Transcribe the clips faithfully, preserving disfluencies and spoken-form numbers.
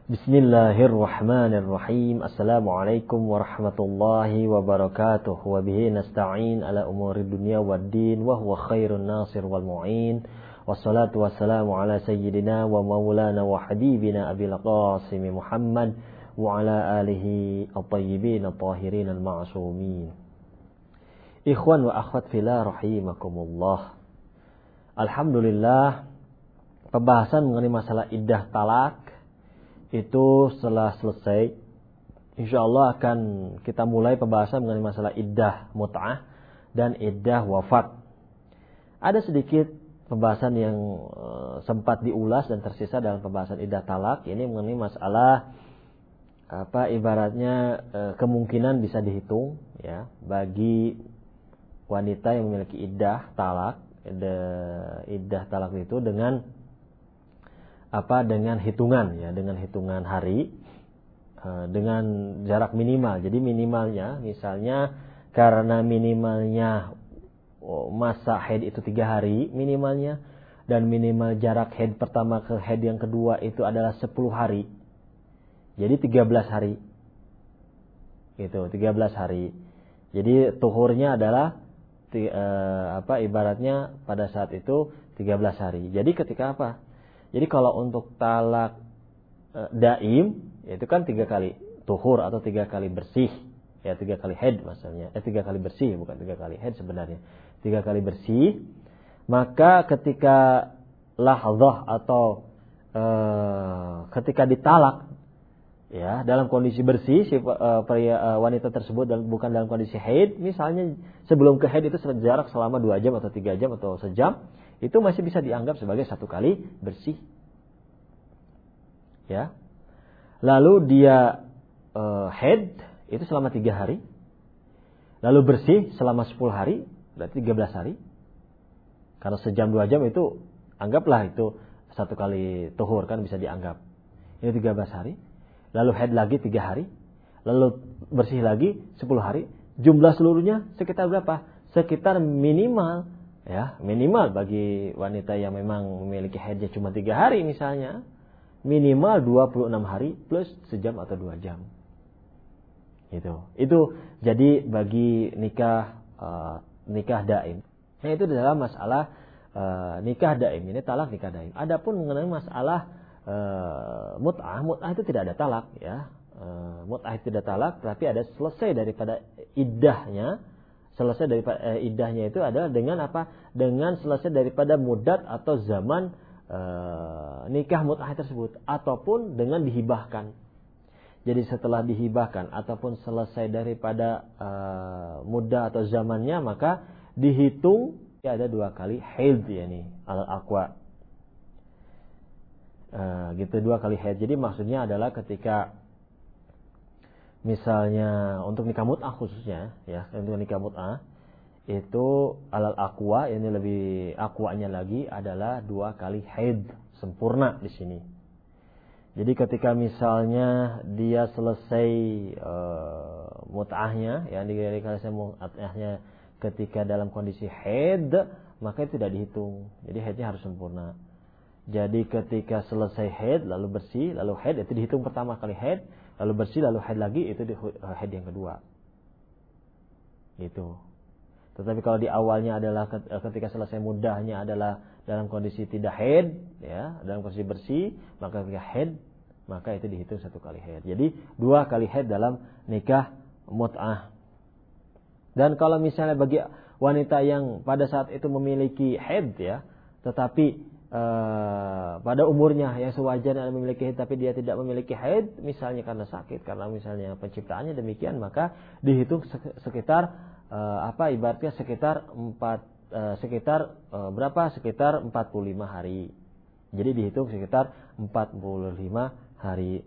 Bismillahirrahmanirrahim. Assalamualaikum warahmatullahi wabarakatuh. Wa bihi nasta'in ala umuri dunya waddin wa huwa khairun nasir wal mu'in. Wassalatu wassalamu ala sayyidina wa maulana wa habibina Abil Qasim Muhammad wa ala alihi at-tayyibin at-tahirin al-ma'sumin. Ikhwan wa akhwat fillah rahimakumullah. Alhamdulillah, pembahasan mengenai masalah iddah talak itu setelah selesai, insyaallah akan kita mulai pembahasan mengenai masalah iddah mut'ah dan iddah wafat. Ada sedikit pembahasan yang uh, sempat diulas dan tersisa dalam pembahasan iddah talak. Ini mengenai masalah apa ibaratnya uh, kemungkinan bisa dihitung ya bagi wanita yang memiliki iddah talak, iddah, iddah talak itu dengan apa dengan hitungan ya dengan hitungan hari dengan jarak minimal. Jadi minimalnya misalnya karena minimalnya masa haid itu tiga hari minimalnya, dan minimal jarak haid pertama ke haid yang kedua itu adalah sepuluh hari, jadi tiga belas hari gitu, tiga belas hari. Jadi tuhurnya adalah eh, apa ibaratnya pada saat itu tiga belas hari. Jadi ketika apa Jadi kalau untuk talak e, daim itu kan tiga kali tuhur atau tiga kali bersih, ya tiga kali haid maksudnya, eh tiga kali bersih bukan tiga kali haid sebenarnya, tiga kali bersih. Maka ketika lahzah atau e, ketika ditalak, ya dalam kondisi bersih si e, pria e, wanita tersebut dan bukan dalam kondisi haid, misalnya sebelum ke haid itu jarak selama dua jam atau tiga jam atau sejam, itu masih bisa dianggap sebagai satu kali bersih. Ya. Lalu dia uh, haid itu selama tiga hari. Lalu bersih selama sepuluh hari, berarti tiga belas hari. Karena sejam dua jam itu anggaplah itu satu kali tuhur kan bisa dianggap. Ini tiga belas hari. Lalu haid lagi tiga hari. Lalu bersih lagi sepuluh hari. Jumlah seluruhnya sekitar berapa? Sekitar minimal ya minimal bagi wanita yang memang memiliki haidnya cuma tiga hari misalnya, minimal dua puluh enam hari plus sejam atau dua jam. Itu. Itu jadi bagi nikah uh, nikah daim. Nah, itu dalam masalah uh, nikah daim, ini talak nikah daim. Adapun mengenai masalah uh, mut'ah, mut'ah itu tidak ada talak ya. Uh, mut'ah itu tidak talak, tapi ada selesai daripada iddahnya. Selesai daripada eh, iddahnya itu adalah dengan apa? Dengan selesai daripada mudat atau zaman eh, nikah mut'ah tersebut, ataupun dengan dihibahkan. Jadi setelah dihibahkan ataupun selesai daripada eh, mudah atau zamannya, maka dihitung ya ada dua kali haid ya nih al-aqwa. Eh, gitu dua kali haid. Jadi maksudnya adalah ketika misalnya untuk nikah mut'ah khususnya ya, untuk nikah mut'ah itu alal aqwa, ini lebih aqwanya lagi adalah dua kali haid sempurna di sini. Jadi ketika misalnya dia selesai uh, mut'ahnya ya, ketika selesai mut'ahnya ketika dalam kondisi haid, maka itu tidak dihitung. Jadi haidnya harus sempurna. Jadi ketika selesai haid lalu bersih lalu haid, itu dihitung pertama kali haid, lalu bersih lalu haid lagi, itu di haid yang kedua. Gitu. Tetapi kalau di awalnya adalah ketika selesai mudahnya adalah dalam kondisi tidak haid ya, dalam kondisi bersih, maka ketika haid maka itu dihitung satu kali haid. Jadi dua kali haid dalam nikah mut'ah. Dan kalau misalnya bagi wanita yang pada saat itu memiliki haid ya, tetapi Uh, pada umurnya yang sewajarnya memiliki haid tapi dia tidak memiliki haid, misalnya karena sakit, karena misalnya penciptaannya demikian, maka dihitung sekitar uh, apa ibaratnya sekitar empat uh, sekitar uh, berapa sekitar empat puluh lima hari. Jadi dihitung sekitar empat puluh lima hari.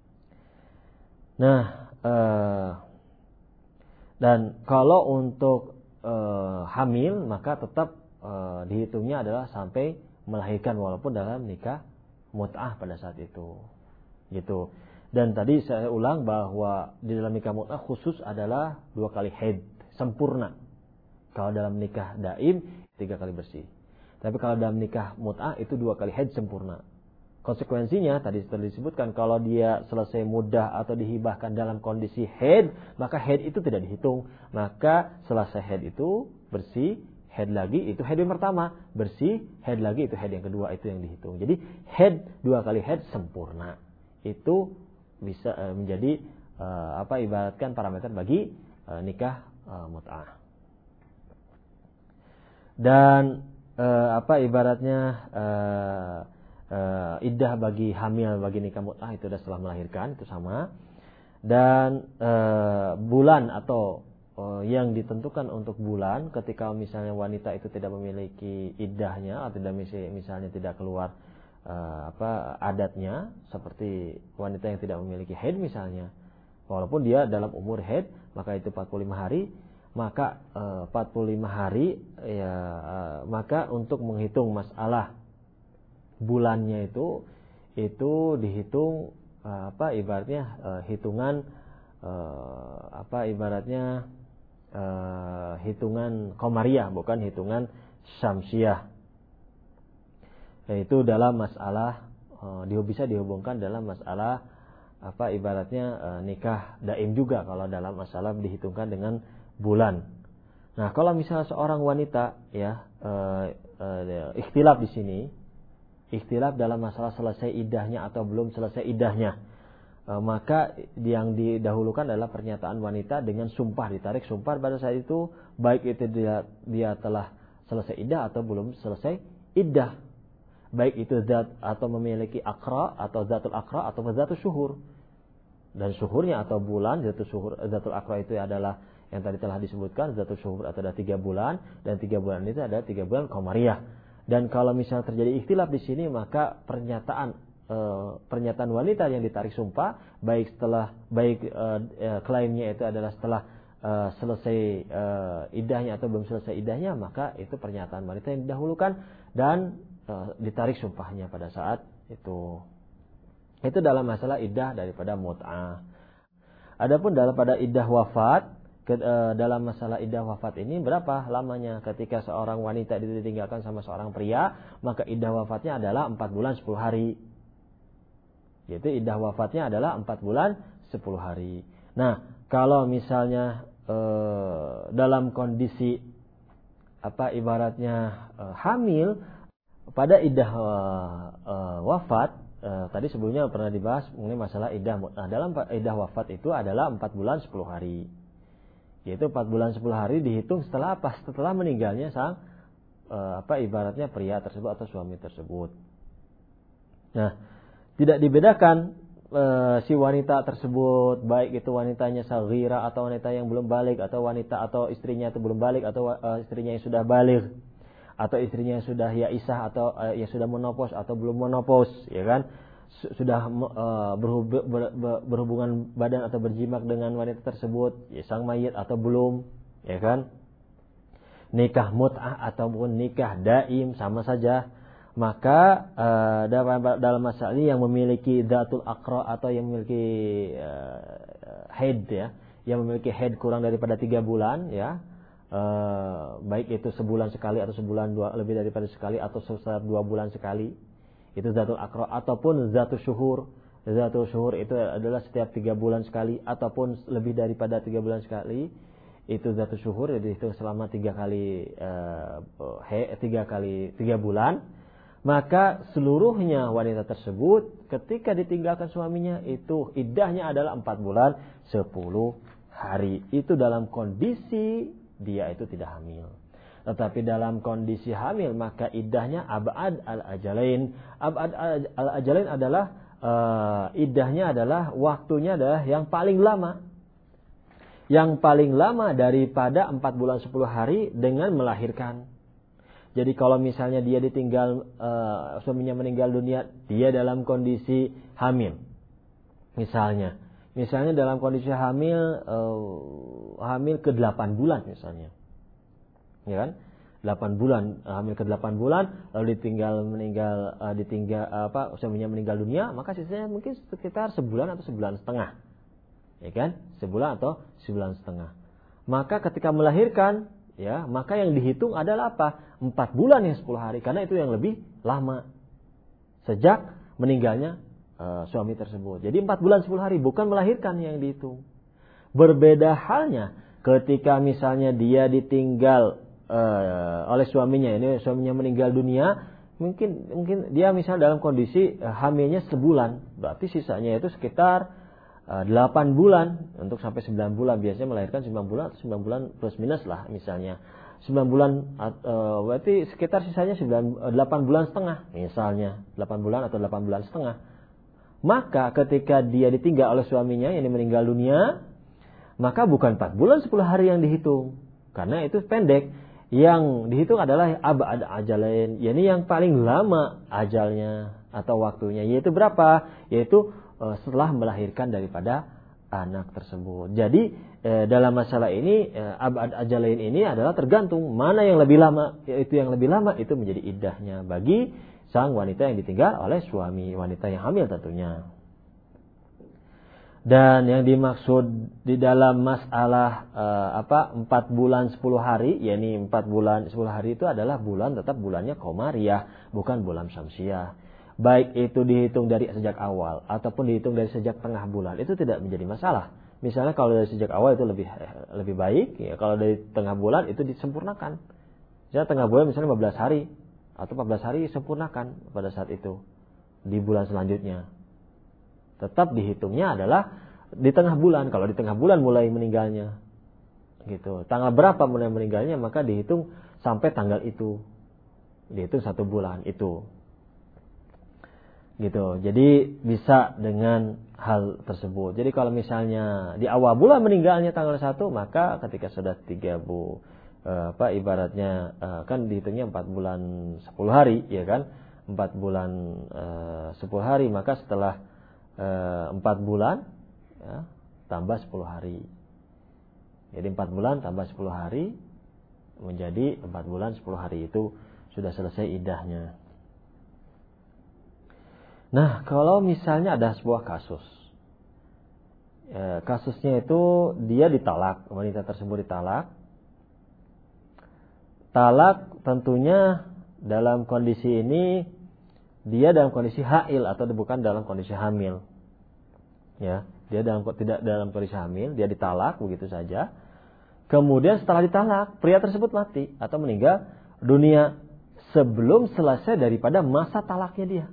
Nah, uh, dan kalau untuk uh, hamil maka tetap uh, dihitungnya adalah sampai melahirkan walaupun dalam nikah mut'ah pada saat itu. Gitu. Dan tadi saya ulang bahwa di dalam nikah mut'ah khusus adalah dua kali haid sempurna. Kalau dalam nikah daim tiga kali bersih. Tapi kalau dalam nikah mut'ah itu dua kali haid sempurna. konsekuensinya tadi sudah disebutkan, kalau dia selesai muddah atau dihibahkan dalam kondisi haid, maka haid itu tidak dihitung. Maka selesai haid itu bersih, haid lagi itu haid yang pertama, bersih, haid lagi itu haid yang kedua, itu yang dihitung. Jadi haid dua kali haid sempurna. Itu bisa uh, menjadi uh, apa ibaratkan parameter bagi uh, nikah uh, mut'ah. Dan uh, apa ibaratnya uh, Uh, iddah bagi hamil bagi nikah mut'ah itu sudah setelah melahirkan, itu sama. Dan uh, bulan atau uh, yang ditentukan untuk bulan ketika misalnya wanita itu tidak memiliki iddahnya atau tidak misalnya tidak keluar uh, apa adatnya, seperti wanita yang tidak memiliki haid misalnya, walaupun dia dalam umur haid, maka itu empat puluh lima hari. Maka uh, empat puluh lima hari ya uh, maka untuk menghitung masalah bulannya itu itu dihitung uh, apa ibaratnya uh, hitungan uh, apa ibaratnya uh, hitungan qamariyah, bukan hitungan syamsiyah. Yaitu dalam masalah uh, dia bisa dihubungkan dalam masalah apa ibaratnya uh, nikah daim juga kalau dalam masalah dihitungkan dengan bulan. Nah, kalau misalnya seorang wanita ya uh, uh, ikhtilaf di sini, ikhtilaf dalam masalah selesai iddahnya atau belum selesai iddahnya, e, maka yang didahulukan adalah pernyataan wanita dengan sumpah, ditarik sumpah pada saat itu, baik itu dia, dia telah selesai iddah atau belum selesai iddah, baik itu zat atau memiliki akra atau zatul akra atau zatul syuhur. Dan syuhurnya atau bulan, zatul syuhur, zatul akra itu adalah yang tadi telah disebutkan, zatul syuhur atau ada tiga bulan, dan tiga bulan itu ada tiga bulan qamariyah. Dan kalau misalnya terjadi ikhtilaf di sini, maka pernyataan e, pernyataan wanita yang ditarik sumpah, baik setelah baik e, e, klaimnya itu adalah setelah e, selesai e, iddahnya atau belum selesai iddahnya, maka itu pernyataan wanita yang didahulukan dan e, ditarik sumpahnya pada saat itu. Itu dalam masalah iddah daripada mut'ah. Adapun dalam pada iddah wafat, Ke, uh, dalam masalah iddah wafat ini berapa lamanya? Ketika seorang wanita ditinggalkan sama seorang pria, maka iddah wafatnya adalah empat bulan sepuluh hari. Yaitu iddah wafatnya adalah empat bulan sepuluh hari. Nah, kalau misalnya uh, dalam kondisi apa ibaratnya uh, hamil pada iddah uh, uh, wafat, uh, tadi sebelumnya pernah dibahas mengenai masalah iddah mut'ah. Dalam iddah wafat itu adalah empat bulan sepuluh hari. Yaitu empat bulan sepuluh hari dihitung setelah apa? Setelah meninggalnya sang e, apa ibaratnya pria tersebut atau suami tersebut. Nah, tidak dibedakan e, si wanita tersebut, baik itu wanitanya saghira atau wanita yang belum balik, atau wanita atau istrinya itu belum balik, atau e, istrinya yang sudah balik, atau istrinya yang sudah yaisah atau e, yang sudah menopause atau belum menopause, ya kan? Sudah uh, berhub, ber, ber, berhubungan badan atau berjimak dengan wanita tersebut, ya, sang mayit atau belum, ya kan? Nikah mut'ah ataupun nikah daim sama saja. Maka uh, dalam, dalam masalah ini yang memiliki zatul akra atau yang memiliki uh, haid, ya, yang memiliki haid kurang daripada tiga bulan, ya, uh, baik itu sebulan sekali atau sebulan dua lebih daripada sekali atau setiap dua bulan sekali. Itu zatul akra ataupun zatul syuhur. Zatul syuhur itu adalah setiap tiga bulan sekali ataupun lebih daripada tiga bulan sekali. Itu zatul syuhur, jadi itu selama tiga kali uh, he, tiga kali tiga bulan. Maka seluruhnya wanita tersebut ketika ditinggalkan suaminya itu iddahnya adalah empat bulan sepuluh hari. Itu dalam kondisi dia itu tidak hamil. Tetapi dalam kondisi hamil maka iddahnya abad al-ajalain. Abad al-ajalain adalah uh, iddahnya adalah waktunya adalah yang paling lama. Yang paling lama daripada empat bulan sepuluh hari dengan melahirkan. Jadi kalau misalnya dia ditinggal uh, suaminya meninggal dunia, dia dalam kondisi hamil. Misalnya, misalnya dalam kondisi hamil uh, hamil ke delapan bulan misalnya. Ya kan? delapan bulan, hamil ke delapan bulan lalu ditinggal meninggal uh, ditinggal uh, apa suaminya meninggal dunia, maka sisanya mungkin sekitar sebulan atau sebulan setengah. Ya kan? Sebulan atau sebulan setengah. Maka ketika melahirkan, ya, maka yang dihitung adalah apa? empat bulan yang sepuluh hari, karena itu yang lebih lama. Sejak meninggalnya uh, suami tersebut. Jadi empat bulan sepuluh hari, bukan melahirkan yang dihitung. Berbeda halnya ketika misalnya dia ditinggal uh, oleh suaminya, ini suaminya meninggal dunia, mungkin mungkin dia misal dalam kondisi uh, hamilnya sebulan, berarti sisanya itu sekitar uh, delapan bulan untuk sampai sembilan bulan. Biasanya melahirkan sembilan bulan atau sembilan bulan plus minus lah misalnya. sembilan bulan uh, berarti sekitar sisanya sembilan, delapan bulan setengah misalnya, delapan bulan atau delapan bulan setengah. Maka ketika dia ditinggal oleh suaminya yang meninggal dunia, maka bukan empat bulan sepuluh hari yang dihitung, karena itu pendek. Yang dihitung adalah abad ajalain, yakni yang paling lama ajalnya atau waktunya, yaitu berapa? Yaitu uh, setelah melahirkan daripada anak tersebut. Jadi eh, dalam masalah ini eh, abad ajalain ini adalah tergantung mana yang lebih lama, yaitu yang lebih lama itu menjadi iddahnya bagi sang wanita yang ditinggal oleh suami, wanita yang hamil tentunya. Dan yang dimaksud di dalam masalah eh, apa empat bulan sepuluh hari, yakni empat bulan sepuluh hari itu adalah bulan tetap bulannya komariah, bukan bulan syamsiah. Baik itu dihitung dari sejak awal ataupun dihitung dari sejak tengah bulan, itu tidak menjadi masalah. Misalnya kalau dari sejak awal itu lebih lebih baik, ya kalau dari tengah bulan itu disempurnakan. Misalnya tengah bulan misalnya lima belas hari atau empat belas hari disempurnakan pada saat itu. Di bulan selanjutnya tetap dihitungnya adalah di tengah bulan. Kalau di tengah bulan mulai meninggalnya, gitu. Tanggal berapa mulai meninggalnya, maka dihitung sampai tanggal itu, dihitung satu bulan itu. Gitu. Jadi bisa dengan hal tersebut. Jadi kalau misalnya di awal bulan meninggalnya tanggal satu, maka ketika sudah tiga bu eh, apa ibaratnya eh, kan dihitungnya empat bulan sepuluh hari, ya kan? empat bulan eh, sepuluh hari, maka setelah eh, empat bulan ya, tambah sepuluh hari. Jadi empat bulan tambah sepuluh hari menjadi empat bulan sepuluh hari, itu sudah selesai iddahnya. Nah, kalau misalnya ada sebuah kasus, e, kasusnya itu dia ditalak, wanita tersebut ditalak. Talak tentunya dalam kondisi ini dia dalam kondisi hail atau bukan dalam kondisi hamil. Ya, dia dalam tidak dalam kondisi hamil, dia ditalak begitu saja. Kemudian setelah ditalak, pria tersebut mati atau meninggal dunia sebelum selesai daripada masa talaknya dia.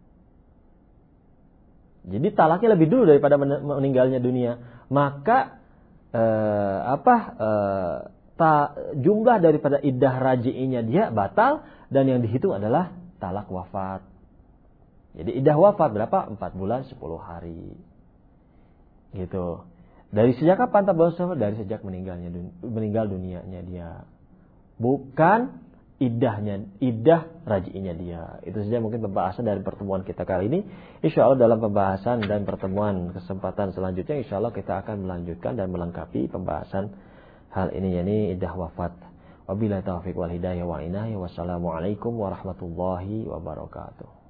Jadi talaknya lebih dulu daripada meninggalnya dunia. Maka eh, apa eh, ta, jumlah daripada iddah raji'inya dia batal, dan yang dihitung adalah talak wafat. Jadi iddah wafat berapa? empat bulan sepuluh hari. Gitu. Dari sejak kapan tabah wafat? Dari sejak meninggalnya meninggal dunianya dia. Bukan iddahnya, iddah raji'inya dia. Itu saja mungkin pembahasan dari pertemuan kita kali ini. Insyaallah dalam pembahasan dan pertemuan kesempatan selanjutnya, insyaallah kita akan melanjutkan dan melengkapi pembahasan hal ini, yakni iddah wafat. Wabillahi taufiq wal hidayah wa inayah. Wassalamualaikum warahmatullahi wabarakatuh.